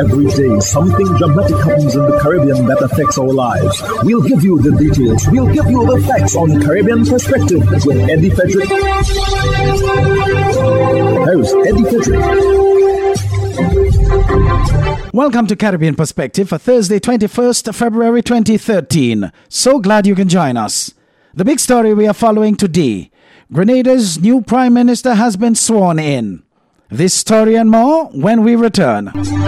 Every day, something dramatic happens in the Caribbean that affects our lives. We'll give you the details. We'll give you the facts on Caribbean Perspective with Eddie Frederick. Host Eddie Frederick. Welcome to Caribbean Perspective for Thursday, 21st February 2013. So glad you can join us. The big story we are following today: Grenada's new Prime Minister has been sworn in. This story and more when we return.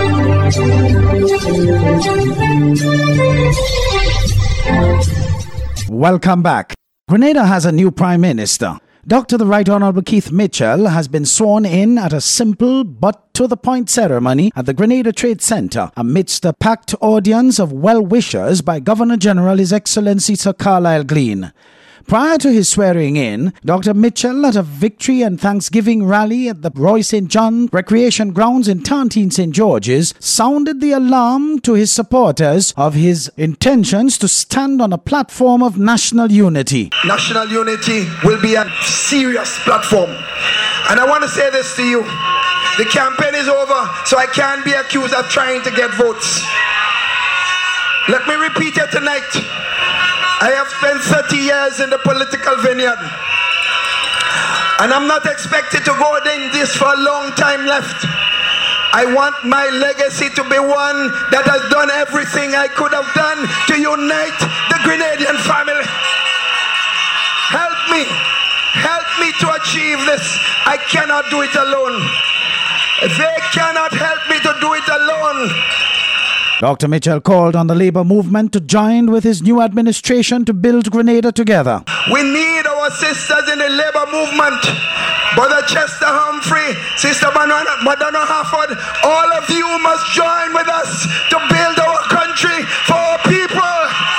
Welcome back. Grenada has a new Prime Minister. Dr. the Right Honourable Keith Mitchell has been sworn in at a simple but to-the-point ceremony at the Grenada Trade Centre amidst a packed audience of well-wishers by Governor-General His Excellency Sir Carlisle Glean. Prior to his swearing in, Dr. Mitchell at a victory and thanksgiving rally at the Roy St. John Recreation Grounds in Tarntine St. George's sounded the alarm to his supporters of his intentions to stand on a platform of national unity. National unity will be a serious platform. And I want to say this to you. The campaign is over, so I can't be accused of trying to get votes. Let me repeat it tonight. I have spent 30 years in the political vineyard, and I'm not expected to go in this for a long time left. I want my legacy to be one that has done everything I could have done to unite the Grenadian family. Help me to achieve this. I cannot do it alone. They cannot help me to do it alone. Dr. Mitchell called on the Labour movement to join with his new administration to build Grenada together. We need our sisters in the Labour movement. Brother Chester Humphrey, Sister Madonna Harford, all of you must join with us to build our country for our people.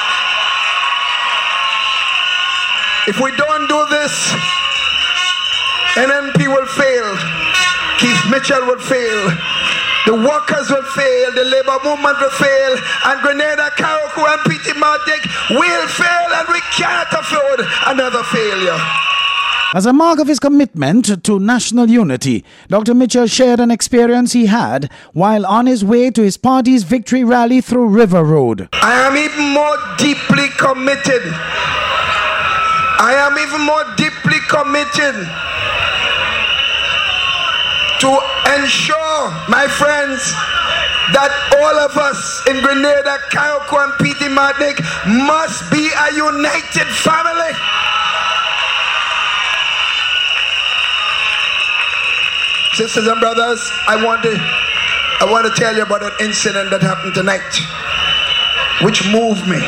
If we don't do this, NNP will fail. Keith Mitchell will fail. The workers will fail, the Labour movement will fail, and Grenada, Carriacou and Petite Martinique will fail, and we can't afford another failure. As a mark of his commitment to national unity, Dr. Mitchell shared an experience he had while on his way to his party's victory rally through River Road. I am even more deeply committed. To ensure, my friends, that all of us in Grenada, Carriacou and Petite Martinique must be a united family. Sisters and brothers, I want to tell you about an incident that happened tonight, which moved me.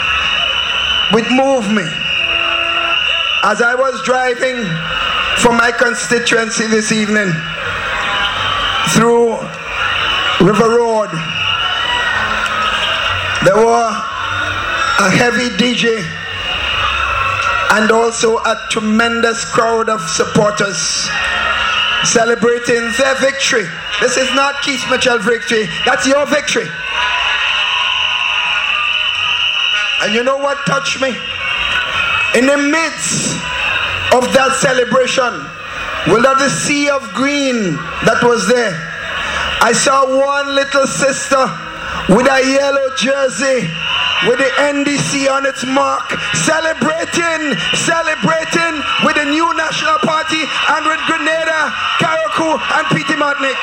As I was driving from my constituency this evening through River Road, there were a heavy DJ and also a tremendous crowd of supporters celebrating their victory. This is not Keith Mitchell's victory, that's your victory. And you know what touched me? In the midst of that celebration, of the sea of green that was there, I saw one little sister with a yellow jersey with the NDC on its mark, celebrating with the new National Party and with Grenada, Carriacou and Petite Martinique.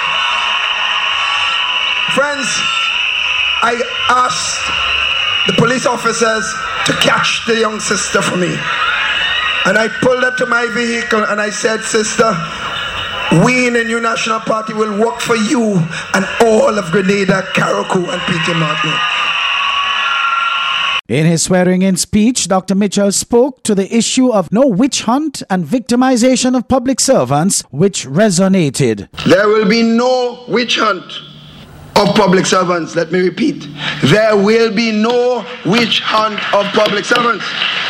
Friends, I asked the police officers to catch the young sister for me. And I pulled up to my vehicle and I said, sister, we in the New National Party will work for you and all of Grenada, Carriacou and Petite Martinique. In his swearing-in speech, Dr. Mitchell spoke to the issue of no witch hunt and victimization of public servants, which resonated. There will be no witch hunt of public servants. Let me repeat. There will be no witch hunt of public servants.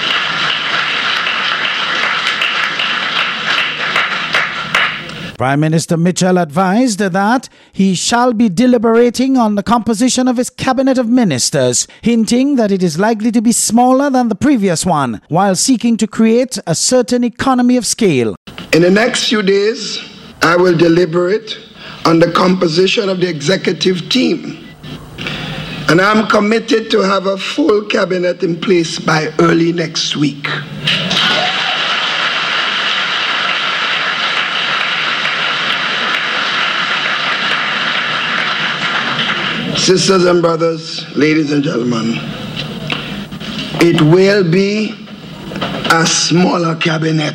Prime Minister Mitchell advised that he shall be deliberating on the composition of his cabinet of ministers, hinting that it is likely to be smaller than the previous one, while seeking to create a certain economy of scale. In the next few days, I will deliberate on the composition of the executive team And I'm committed to have a full cabinet in place by early next week. Sisters and brothers, ladies and gentlemen, it will be a smaller cabinet.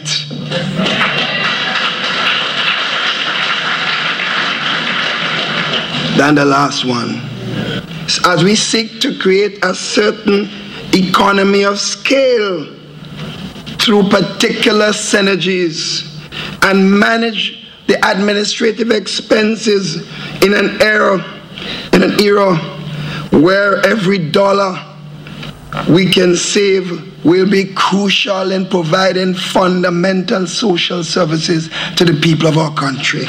Than the last one. As we seek to create a certain economy of scale through particular synergies and manage the administrative expenses in an era where every dollar we can save will be crucial in providing fundamental social services to the people of our country.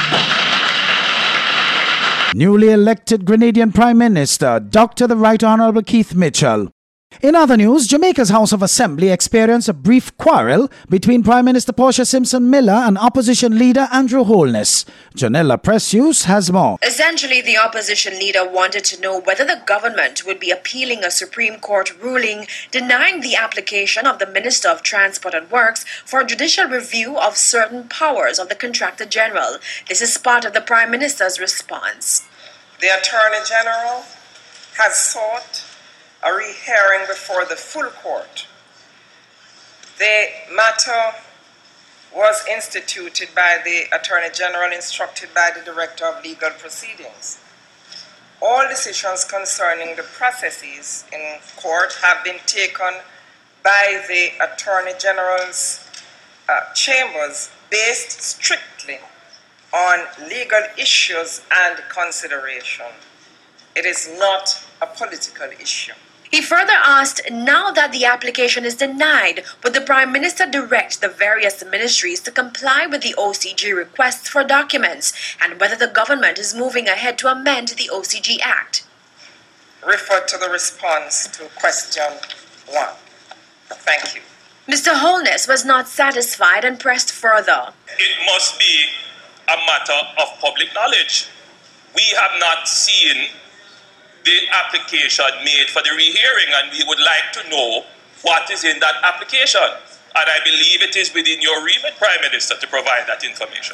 Newly elected Grenadian Prime Minister, Dr. the Right Honourable Keith Mitchell. In other news, Jamaica's House of Assembly experienced a brief quarrel between Prime Minister Portia Simpson-Miller and opposition leader Andrew Holness. Janella Precious has more. Essentially, the opposition leader wanted to know whether the government would be appealing a Supreme Court ruling denying the application of the Minister of Transport and Works for judicial review of certain powers of the Contractor General. This is part of the Prime Minister's response. The Attorney General has sought a rehearing before the full court. The matter was instituted by the Attorney General, instructed by the Director of Legal Proceedings. All decisions concerning the processes in court have been taken by the Attorney General's chambers based strictly on legal issues and consideration. It is not a political issue. He further asked, now that the application is denied, would the Prime Minister direct the various ministries to comply with the OCG requests for documents, and whether the government is moving ahead to amend the OCG Act? Refer to the response to question 1. Thank you. Mr. Holness was not satisfied and pressed further. It must be a matter of public knowledge. We have not seen the application made for the rehearing, and we would like to know what is in that application. And I believe it is within your remit, Prime Minister, to provide that information.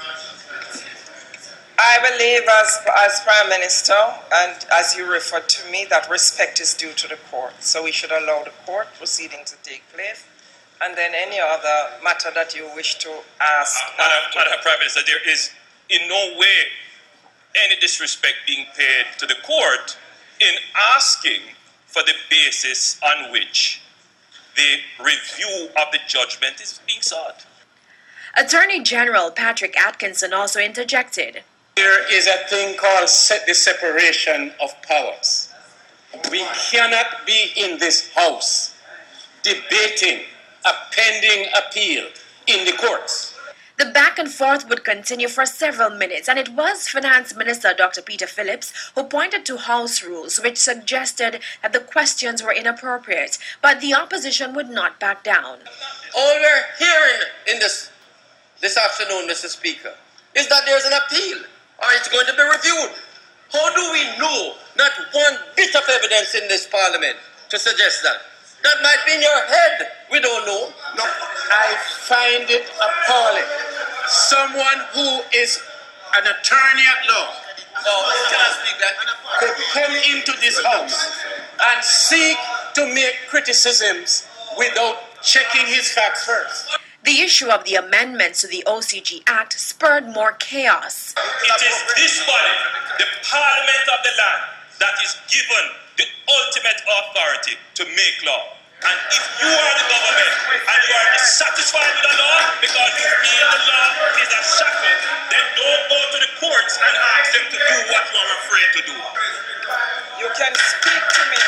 I believe as Prime Minister, and as you referred to me, that respect is due to the court. So we should allow the court proceedings to take place, and then any other matter that you wish to ask. Madam Prime Minister, there is in no way any disrespect being paid to the court in asking for the basis on which the review of the judgment is being sought. Attorney General Patrick Atkinson also interjected. There is a thing called the separation of powers. We cannot be in this house debating a pending appeal in the courts. The back and forth would continue for several minutes, and it was Finance Minister Dr. Peter Phillips who pointed to House rules which suggested that the questions were inappropriate, but the opposition would not back down. All we're hearing in this afternoon, Mr. Speaker, is that there's an appeal, or it's going to be reviewed. How do we know not one bit of evidence in this Parliament to suggest that? That might be in your head. We don't know. No, I find it appalling. Someone who is an attorney at law could come into this house and seek to make criticisms without checking his facts first. The issue of the amendments to the OCG Act spurred more chaos. It is this body, the Parliament of the land, that is given the ultimate authority to make law. And if you are the government and you are dissatisfied with the law because you feel the law is a shackle, then don't go to the courts and ask them to do what you are afraid to do. You can speak to me,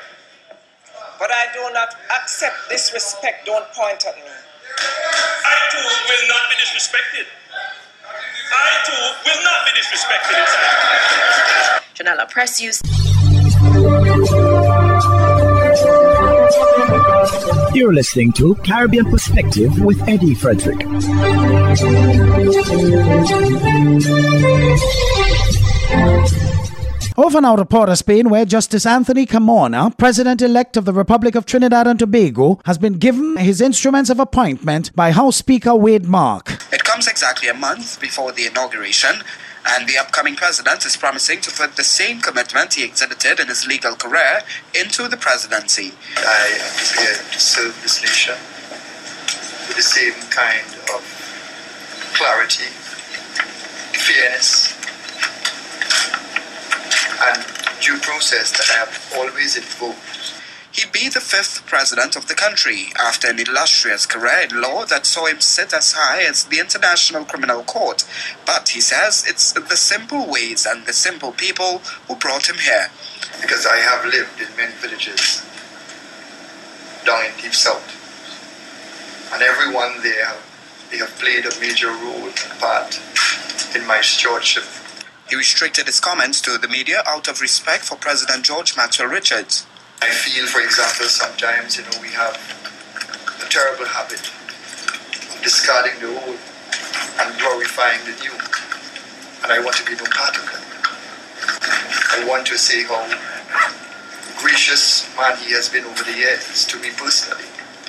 but I do not accept disrespect. Don't point at me. I too will not be disrespected. I too will not be disrespected. Janella Precious. You're listening to Caribbean Perspective with Eddie Frederick. Over now to Port of Spain, where Justice Anthony Carmona, President-elect of the Republic of Trinidad and Tobago, has been given his instruments of appointment by House Speaker Wade Mark. It comes exactly a month before the inauguration, and the upcoming president is promising to put the same commitment he exhibited in his legal career into the presidency. I am prepared to serve this nation with the same kind of clarity, fairness, and due process that I have always invoked. He'd be the 5th president of the country after an illustrious career in law that saw him sit as high as the International Criminal Court. But he says it's the simple ways and the simple people who brought him here. Because I have lived in many villages down in Deep South. And everyone there, they have played a major role and part in my stewardship. He restricted his comments to the media out of respect for President George Maxwell Richards. I feel, for example, sometimes, we have a terrible habit of discarding the old and glorifying the new. And I want to be no part of that. I want to say how gracious man he has been over the years to me personally.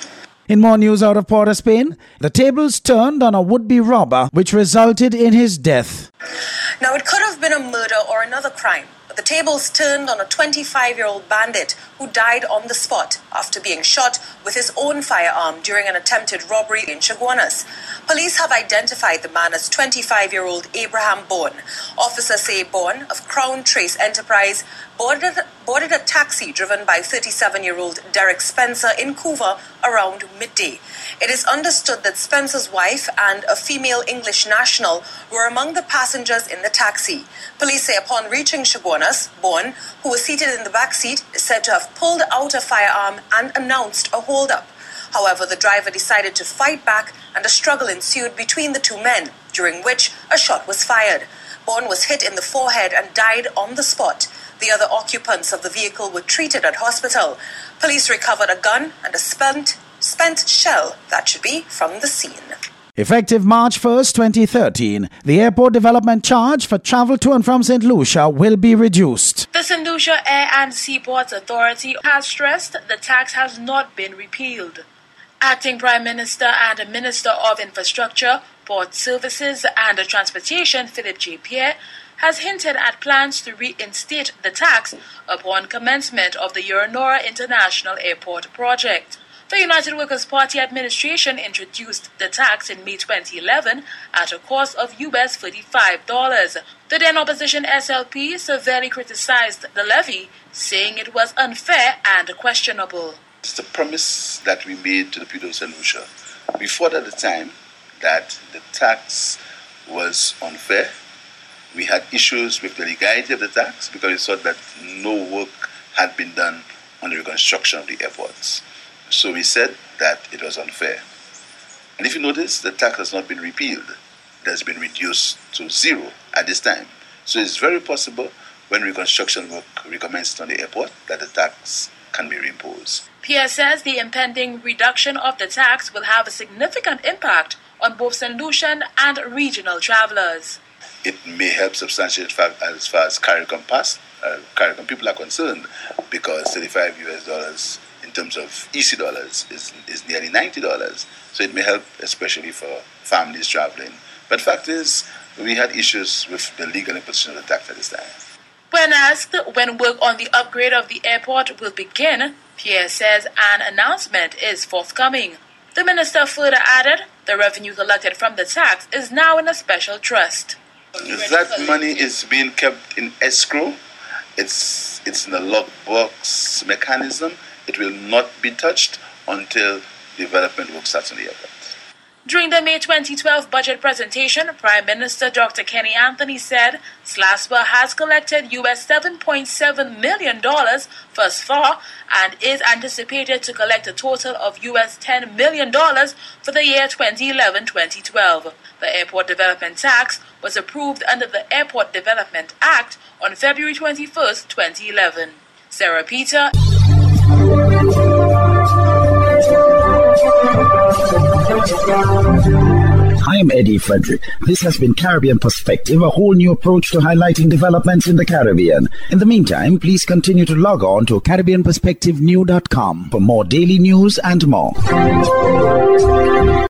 In more news out of Port of Spain, the tables turned on a would-be robber, which resulted in his death. Now, it could have been a murder or another crime, but the tables turned on a 25-year-old bandit who died on the spot after being shot with his own firearm during an attempted robbery in Chaguanas. Police have identified the man as 25-year-old Abraham Bourne. Officers say Bourne of Crown Trace Enterprise boarded a taxi driven by 37-year-old Derek Spencer in Couva around midday. It is understood that Spencer's wife and a female English national were among the passengers in the taxi. Police say upon reaching Chaguanas, Bourne, who was seated in the back seat, is said to have pulled out a firearm and announced a hold-up. However, the driver decided to fight back and a struggle ensued between the two men, during which a shot was fired. Bourne was hit in the forehead and died on the spot. The other occupants of the vehicle were treated at hospital. Police recovered a gun and a spent shell, that should be, from the scene. Effective March 1st, 2013, the airport development charge for travel to and from St. Lucia will be reduced. The St. Lucia Air and Seaports Authority has stressed the tax has not been repealed. Acting Prime Minister and Minister of Infrastructure, Port Services and Transportation, Philip J. Pierre, has hinted at plans to reinstate the tax upon commencement of the Euro-Nora International Airport project. The United Workers' Party administration introduced the tax in May 2011 at a cost of US $35. The then opposition SLP severely criticized the levy, saying it was unfair and questionable. It's the promise that we made to the people of St. Lucia. We thought at the time that the tax was unfair. We had issues with the legality of the tax because we thought that no work had been done on the reconstruction of the airports. So we said that it was unfair. And if you notice, the tax has not been repealed. It has been reduced to zero at this time. So it's very possible when reconstruction work recommences on the airport that the tax can be reimposed. Pierre says the impending reduction of the tax will have a significant impact on both St. Lucian and regional travelers. It may help substantially as far as CARICOM people are concerned, because $35 in terms of EC dollars is nearly $90. So it may help especially for families traveling. But fact is, we had issues with the legal imposition of the tax at this time. When asked when work on the upgrade of the airport will begin, Pierre says an announcement is forthcoming. The minister further added the revenue collected from the tax is now in a special trust. That money is being kept in escrow. It's in a lockbox mechanism. It will not be touched until development work starts on the airport. During the May 2012 budget presentation, Prime Minister Dr. Kenny Anthony said SLASPA has collected US $7.7 million thus far and is anticipated to collect a total of US $10 million for the year 2011-2012. The airport development tax was approved under the Airport Development Act on February 21, 2011. Sarah Peter. I am Eddie Frederick. This has been Caribbean Perspective, a whole new approach to highlighting developments in the Caribbean. In the meantime, please continue to log on to CaribbeanPerspectiveNew.com for more daily news and more.